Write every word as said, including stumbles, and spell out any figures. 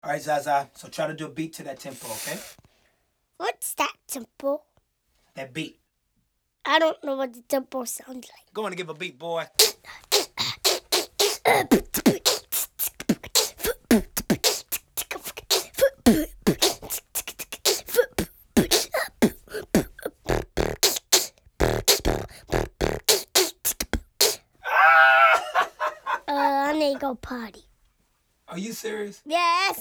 All right, Zaza. So try to do a beat to that tempo, okay? What's that tempo? That beat. I don't know what the tempo sounds like. Go on and give a beat, boy. Uh, I need to go potty. Are you serious? Yes.